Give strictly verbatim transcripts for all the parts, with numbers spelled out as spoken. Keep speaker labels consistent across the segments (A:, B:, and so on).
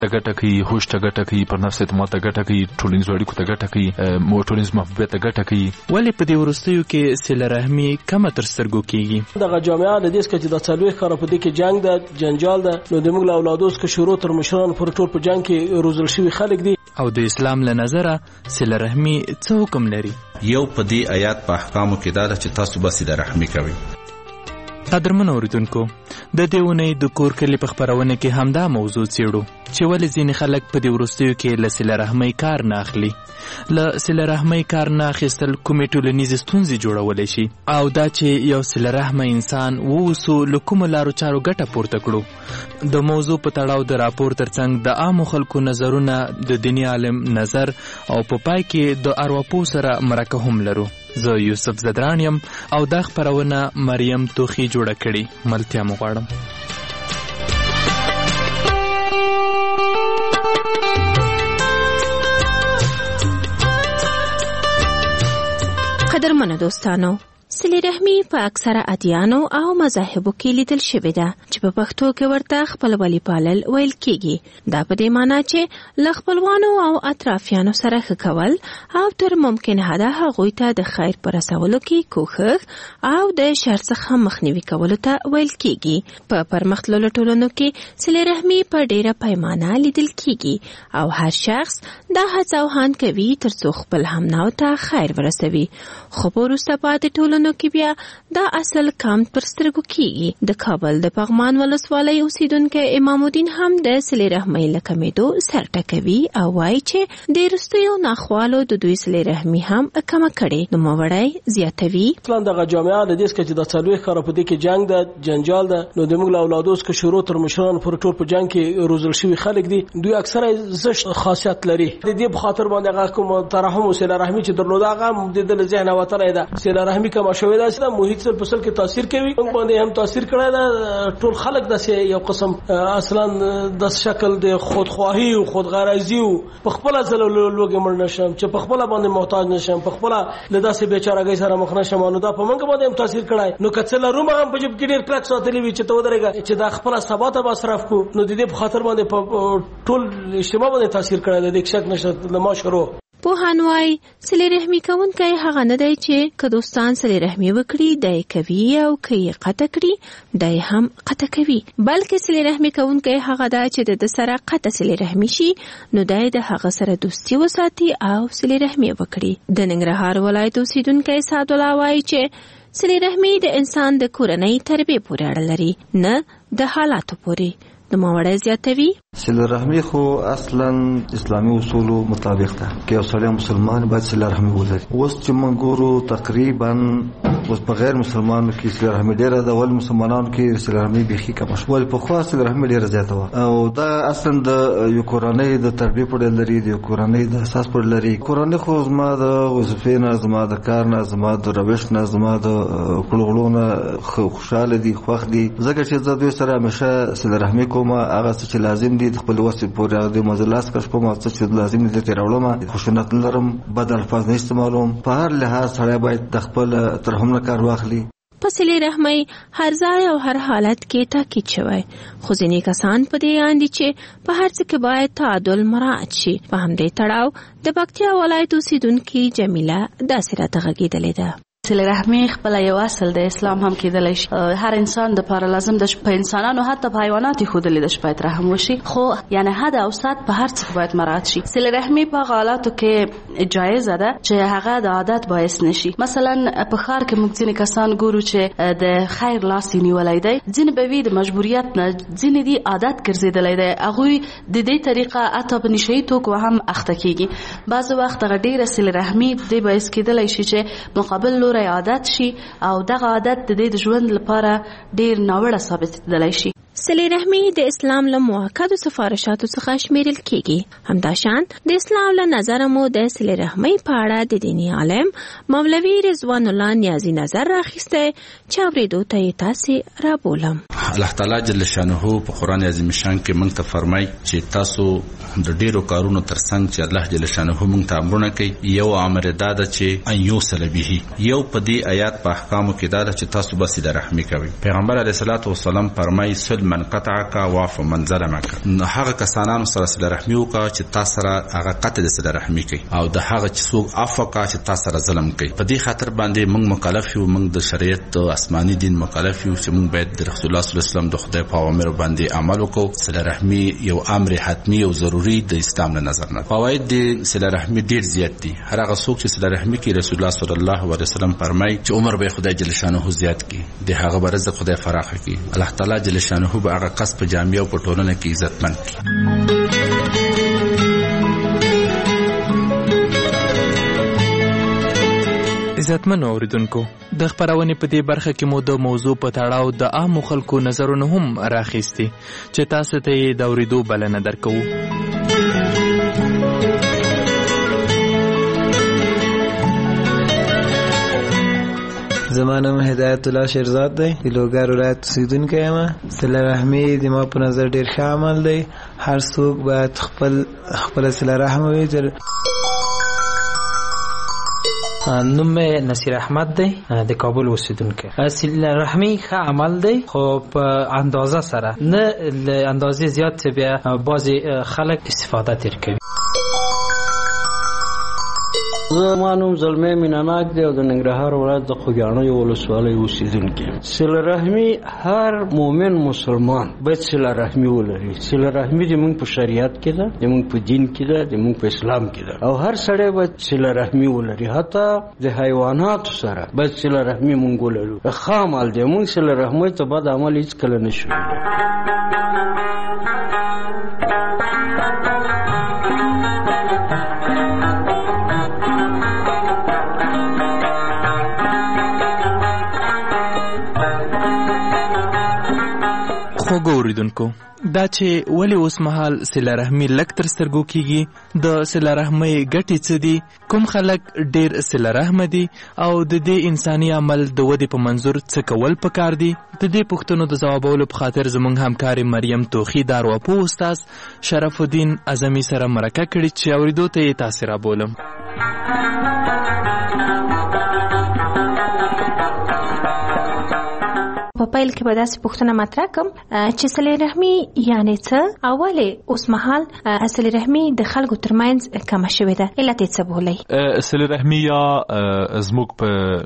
A: ګټه کوي، هوش ته ګټه کوي، پر نفس اعتماد ته ګټه کوي، ټولنیزو اړیکو ته ګټه کوي، مو ټولنیز محبوبیت ته ګټه کوي.
B: ولې په دې وروستیو کې صله رحمي کمه تر سترګو کیږي؟
C: دغه جامعه د دې څخه چې د څلوي کار په دې کې جنگ ده، جنجال ده، نو د موږ له اولادو څخه شروع تر مشران پر ټول په جنگ کې روزل شوی خلک دي.
B: او د اسلام له نظره صله رحمي څه حکم لري؟
D: یو په دې آیات په احکامو کې دا چې تاسو به صله رحمي کوئ.
B: قدرمنو اوریدونکو، د دې اونۍ د کور کلي په خپرونه کې همدا موضوع څېړو چې ولې ځینې خلک په دې وروستیو کې له صله رحمۍ کار نه اخلي. له صله رحمۍ کار نه اخیستل کومې ټولنیزې ستونزې جوړولی شي، او دا چې یو صله رحمه انسان واوسو له کومو لارو چارو ګټه پورته کړو. د موضوع په تړاو د راپور ترڅنګ د عامو خلکو نظرونه، د دیني عالم نظر، او په پای کې د ارواپوه سره مرکه هم لرو. زه یوسف زدران یم او دا خپرونه مریم توخی جوړه کړې. ملتیا مو غواړم.
E: قدرمنو دوستانو، صله رحمي په اکثره ادیانو او مذاهبو کې لیدل شوې ده چې په پښتو کې ورته خپلوالي پالل ویل کېږي. دا په دې معنی چې له خپلوانو او اطرافیانو سره ښه کول او تر ممکن حده هغوی ته د خیر په رسولو کې کوښښ او د شر څخه مخنیوي کولو ته ویل کېږي. په پرمختللو ټولنو کې صله رحمي په ډیره پیمانه لیدل کېږي او هر شخص دا هڅه او هان کوي ترڅو خپل همناو ته خیر ورسوي. خو په وروسته پاتې ټولنو کې بیا دا اصل کم پر سترګو کېږي. د کابل د پغمان ولسوالۍ اوسیدونکی امام الدین هم د صله رحمۍ له کمېدو سر ټکوي او وایي چې د وروستیو ناخوالو د دوی صله رحمي هم کمه کړې. نوموړی زیاتوي،
C: اصلا دغه جامعه د دې څخه چې د څلوي کار په دې کې جنگ ده، جنجال ده، نو د موږ له اولادو څخه شروع تر مشران پر ټول په جنگ کې روزل شوی خلک دي. دوی اکثره زشت خاصیت لري. د دې په خاطر باندې هغه کوم ترحم او صله رحمي چې درلوده هغه د دل ذهن وتره ده. صله رحمي کوم شوی دا چې محیط سره فصل کې تاثیر کوي، موږ باندې هم تاثیر کړی دا. ټول خلک د یو قسم اصلا د شکل د خودخواهی او خودغرضی او په خپل ځل لوګي مړ نشم چې په خپل باندې محتاج نشم، په خپل له داسې بیچارهګۍ سره مخ نشم. نو دا په موږ باندې هم تاثیر کړی. نو کڅل روم هم په جب کې ډیر کلک ساتلی وي چې ته ودرېږي چې دا خپل ثبات به صرف کو. نو د دې په خاطر باندې په ټول اجتماع باندې تاثیر کړی دی. د شک نشته لما شروع
E: پوهان وایي صله رحمي کوونکی هغه نه دی چې که دوستان صله رحمي وکړي دی کوي او که یې قطع کړي دی هم قطع کوي، بلکې صله رحمي کوونکی هغه ده چې د سره قطع صله رحمي شي نو دی د هغه سره دوستي وساتي او صله رحمي وکړي. د ننګرهار ولایت اوسیدونکی سعد الله وایي چې صله رحمي د انسان د کورنۍ تربیې پورې اړه لري، نه د حالاتو پورې. نوموړی زیاتوي،
F: صله رحمي خو اصلا اسلامي اصولو مطابق ده که یو سړی مسلمان باید صله رحمي ولري. اوس چې موږ ګورو تقریبا اوس په غیر مسلمانانو کې صله رحمي ډېره ده، ولې مسلمانانو کې صله رحمي بیخي کمه شوه. ولې پخوا صله رحمي ډېره زیاته وه او دا اصلا د یو کورنۍ د تربیې پورې لري، د یو کورنۍ د اساس پورې لري. کورنۍ خو زما د وظیفې نه، زما د کار نه، زما د روش نه، زما د کړو غړو نه خوشحاله دي، خوښ دي. ځکه چې زه دوی سره همیشه صله رحمي کوم، هغه څه چې لازم دي خپل وسه پورې هغه د مزلاس کښ کوم، څه چې لازم دي ته راوړم. خشونت لرم، بد الفاظ نه استعمالوم. په هر لحاظ سره باید د خپل ترحم نه کار واخلي.
E: په صله رحمۍ هر ځای او هر حالت کې تاکید شوی، خو ځینې کسان په دې اندي چې په هر څه کې باید تعادل مراعات شي. په همدې تړاو د پکتیا ولایت اوسیدونکې جمیله داسې راته غږېدلې ده.
G: صله رحمي خپل یو اصل د اسلام هم کېدلی شي. هر انسان د پاره لازم د په انسانانو حتی په حیوانات خودلې د شپایت رحم وشي، خو یعنی حد او سات په هر څه باید مراعات شي. صله رحمي په حالاتو کې جایز ده چې هغه د عادت باعث نشي. مثلا په خار کې موږ ځینې کسان ګورو چې د خیر لاس نیولای دی، ځینې به وي د مجبوریت نه، ځینې دی عادت ګرځېدلی دی، هغوی د دې طریقه حتی په نشهیي توکو هم اخته کېږي. بعضې وخت هغه ډېره صله رحمي دې باعث کېدلی شي چې مقابل لوری عادت شي او دغه عادت د دې د ژوند لپاره ډیر ناوړه ثابتېدلی شي.
E: صله رحمي د اسلام له مؤکدو سفارشاتو څخه شمیرل کېږي. همداشان د اسلام له نظره مو د صله رحمي په اړه د دیني عالم مولوي رضوان الله نیازي نظر راخیسته چې اورېدو ته یې تاسې رابولم.
D: الله تعالی جل شانه په قرآن عظیم شان کې موږ ته فرمایي چې تاسو د ډیرو کارونو ترڅنګ چې الله جل شانه موږ ته امرونه کوي، یو امر دا ده چې ان یوصل به. یو په دې آیات په احکامو کې دا ده چې تاسو به صله رحمي کوئ. پیغمبر علیه الصلاۃ والسلام فرمایي صل من قطعك وعفو من ظلمك. هغه کسانانو سره صله رحمي وکړه چې تاسو سره هغه قطع د صله رحمي کوي او د هغه چې څوک عفو کوي چې تاسو سره ظلم کوي. په دې خاطر باندې موږ مکلف یو، موږ د شریعت آسماني دین مکلف یو چې موږ باید د رسول الله صلی الله علیه وسلم د خدای په اوامر باندې عمل وکړو. صله رحمي یو امر حتمی او ضروری د اسلام له نظر نه. فواید د صله رحمي ډیر زیات دي. هر هغه څوک چې صله رحمي کوي رسول الله صلی الله علیه وسلم فرمایي چې عمر به خدای جل شانه زیات کړي، د هغه برزق خدای فراخ کړي، الله تعالی جل شانه به هغه قص په جامع او په ټولنه کې عزتمن کړي.
B: عزتمن اوریدونکو، د خبرونې په دې برخه کې مو د موضوع په تړاو د عامو خلکو نظرونه هم راخیستي چې تاسو ته یې د اوریدو بلنه درکوو.
H: زما نوم هدایت الله شیرزاد دی، د لوګر ولایت اوسیدونکی یم. صله رحمي د ما په نظر ډیر ښه عمل دی. هر څوک باید خپل خپل صله رحم وکړي.
I: نوم نصیر احمد دی، د کابل اوسیدونکی. صله رحمي ښه عمل دی خو په اندازه سره نه، له اندازې زیات چې بیا بعضې خلک استفاده تیر کوي.
J: زما نوم زلمی میناناک دی او د ننګرهار ولایت د خوږیاڼیو ولسوالۍ اوسیدونکی یم. صله رحمي هر مؤمن مسلمان باید صله رحمي ولري. صله رحمي زموږ په شریعت کې ده، زموږ په دین کې ده، زموږ په اسلام کې ده او هر سړی باید صله رحمي ولري. حتی د حیواناتو سره باید صله رحمي مونږ ولرو. ښه عمل دی. مونږ صله رحمۍ ته بد عمل هېڅکله نه شو.
B: خوږو اوریدونکو، دا چې ولې اوس مهال صله رحمي لږ تر سترګو کیږي، د صله رحمۍ ګټې څه دي، کوم خلک ډیر صله رحمه دي او د دې انساني عمل د ودې په منظور څه کول پکار دي، د دې پوښتنو د ځوابولو په خاطر زموږ همکارې مریم توخي د ارواپوه استاد شرف الدین اعظمي سره مرکه کړې چې اورېدو ته یې تاسې رابولم.
E: په پیل کې به داسې پوښتنه مطرح کړم چې صله رحمي یعنې څه او ولې اوس مهال صله رحمي د خلکو ترمنځ کمه شوې ده، علت یې څه بولئ؟
A: صله رحمي یا زموږ په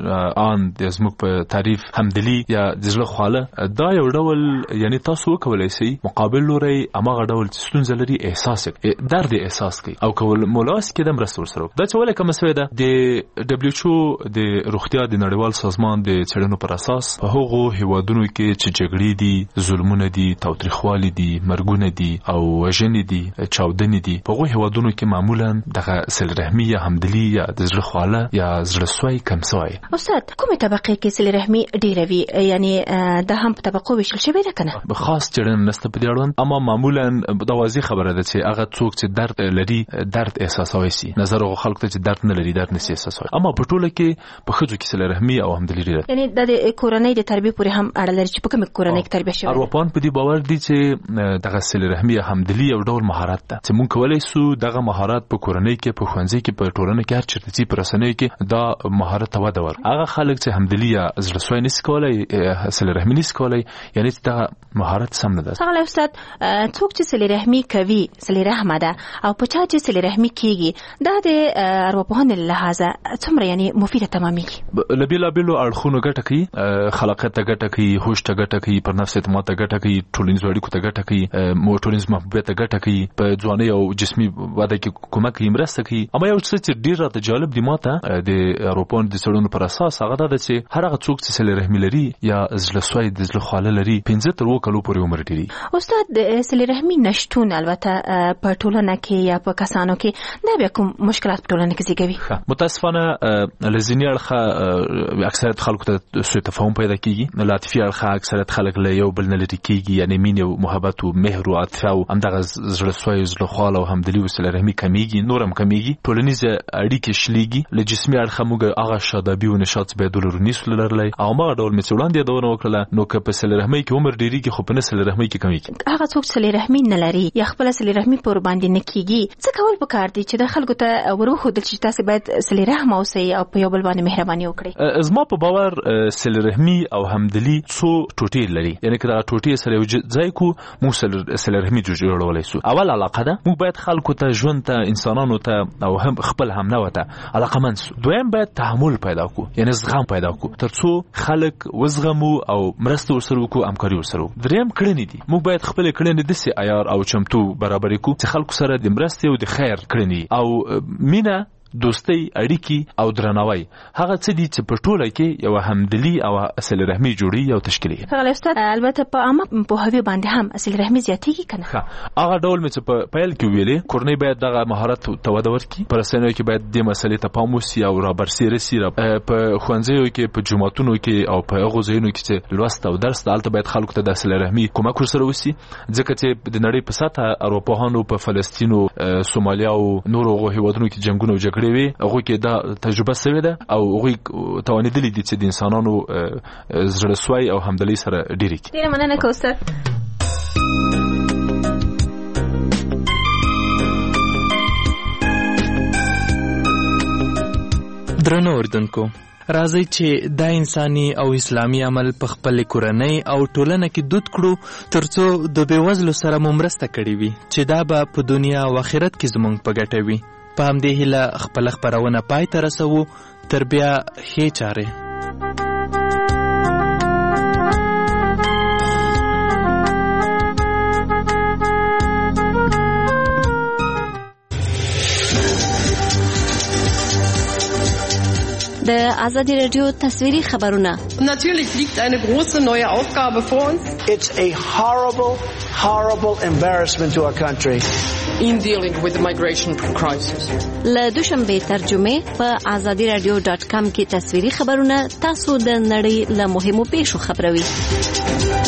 A: آن د زموږ په تعریف همدلي یا د زړه خواله، دا یو ډول یعنی تاسو وکولی شئ مقابل لوري هماغه ډول چې ستونزه لري احساس کړئ، درد یې احساس کړئ او کول مولاس کې د مرسته ورسره وکړئ. دا چې ولې کمه شوې ده، د ډبلیو ایچ او د روغتیا د نړیوال سازمان د څېړنو پر اساس په هغو هیوادونو کې چې جګړې دي، ظلمونه دي، تاوتریخوالي دي، مرګونه دي او وژنې دي، چاودنې دي، په هغو هیوادونو کې معمولا دغه صله رحمي یا همدلي یا د زړه خواله یا زړه سوی کم سوی.
E: استاد، کومې طبقې کې صله رحمي ډیره وي، یعنی دا هم په طبقو ویشل شوی ده که نه؟
A: خاص څېړنه نشته په دې اړوند، اما معمولا دا واضح خبره ده چې هغه څوک چې درد لري درد احساسوي سي، نظر هغو خلکو ته چې درد نه لري درد نشي احساسوي. اما په ټوله کې په ښځو کې صله رحمي او همدلي ډیره، یعنی
E: دا د کورنۍ د تربیې پورې هم اړه لري چې په کومه کورنۍ کې تربیه شوی.
A: ارواپوهان په دې باور دي چې دغه صله رحمي یا همدلي یو ډول مهارت ده چې موږ کولی شو دغه مهارت په کورنۍ کې، په ښوونځي کې، په ټولنه کې، هر چېرته چې په رسنیو کې دا مهارت ته وده ورکړو. هغه خلک چې همدلي یا زړه سوی نشي کولی، صله رحمي نشي کولی، یعنې چې دغه مهارت سم نه ده.
E: ښاغلی استاد، څوک چې صله رحمي کوي صله رحمه ده او په چا چې صله رحمي کېږي، دا د ارواپوهنې له لحاظه څومره یعنې مفیده تمامېږي؟
A: له بېلابېلو اړخونو ګټه کوي، خلاقیت ته ګټه کوي، هوش ته ګټه کوي، پر نفس اعتماد ته ګټه کوي، ټولنیزو اړیکو ته ګټه کوي، ټولنیز محبوبیت ته ګټه کوي، په ځوانۍ او جسمي وده کې کومک کوي، مرسته کوي. اما یو څه چې ډېر راته جالب دي ماته د اروپایانو د څېړنو پر اساس هغه دا ده چې هر هغه څوک چې صله رحمي لري یا زړه سوی د زړه خواله لري پنځه تر اووه کلو پورې عمر ډېري.
E: استاد، د صله رحمي نشتون البته په ټولنه کې یا په کسانو کې دا بیا کوم مشکلات په ټولنه کې زیږوي؟
A: متاسفانه له ځینې اړخه اکثریت خلکو ته سوء تفاهم پیدا کېږي، له عاطفي اړخه اکثریت خلک له یو بل نه لرې کېږي، یعنې مینې او محبت او مهر او عاطفه او همدغه زړه سوی او زړه خواله او همدلي او صله رحمي کمیږي، نور هم کمیږي، ټولنیزه اړیکې شلېږي. له جسمي اړخه موږ هغه شادابي او نشاط باید ولرو نسو لرلی او هماغه ډول مې چې وړاندې یادونه وکړله، نو که په صله رحمۍ کې عمر ډېرېږي خو په نه صله رحمۍ کې کمیږي.
E: هغه څوک صله رحمي نه لري یا خپله صله رحمي پر باندې نه کېږي، څه کول پکار دي چې د خلکو ته ور وښودل چې تاسې باید صله رحمه اوسئ او په یو بل باندې مهرباني وکړئ؟
A: زما په باور صله رحمي او همدلي حمدلي څو ټوټې لري، یعنی که دا ټوټې سره یو ځای کو موږ صله رحمي جوړولای شو. اول علاقه ده، موږ باید خلکو ته ژوند ته انسانانو ته او هم خپل هم نه وته علاقمند شو. دویم باید تحمل پیدا کو، یعنی زغم پیدا کو ترڅو خلک وزغمو او مرسته ورسره وکړو، همکاري ورسره وکړو. دریم کړنې دي، موږ باید خپل کړنې دسي عیار او چمتو برابر کړو چې خلکو سره د مرستې او د خیر کړنې او مینه، دوستي، اړیکی او درناوی هغه څه دي چې په ټوله کې یو همدلی او صله رحمي جوړي او تشکیلي.
E: هغه استاد البته په عامه پوهاوی باندې هم صله رحمي زیاتېږي کنه.
A: هغه ډول مې چې په پیل کې ویلې کورنۍ باید دغه مهارت ته وده ورکړي، پر رسنیو کې باید د مسلې ته پام وشي او را برسېره سي، په ښوونځیو کې، په جوماتونو کې او په هغو ځایونو کې چې لوست او درس دلته باید خلکو ته د صله رحمي کومک ورسره وشي، ځکه چې د نړۍ په سطحه ارواپوهانو په فلسطین او سومالیا او نورو هیوادونو کې جنگونه او جګړې وي، هغه کې دا تجربه شوې ده او هغه توانیدلې دي چې د انسانانو زړسوي او همدلي سره ډېری کی.
E: ډېر مننه کوثر.
B: درنو اردوونکو، راځي چې دا انساني او اسلامي عمل په خپل کورنۍ او ټولنه کې دود کړو ترڅو د بېوزلو سره مو مرسته کړې وي چې دا به په دنیا او آخرت کې زموږ په ګټه وي. په همدې هیله خپله خپرونه پای ته رسوو. تر بیا ښې چارې.
G: د آزادی رادیو تصویری خبرونه.
K: Natürlich liegt eine große neue Aufgabe vor uns.
L: It's a horrible, horrible embarrassment to our country.
K: In dealing with the migration crisis.
G: له دوشنبه ترجمه په آزادی رادیو ډاټ کام کې تصویری خبرونه تاسو د نړۍ له مهمو پیښو خبروي.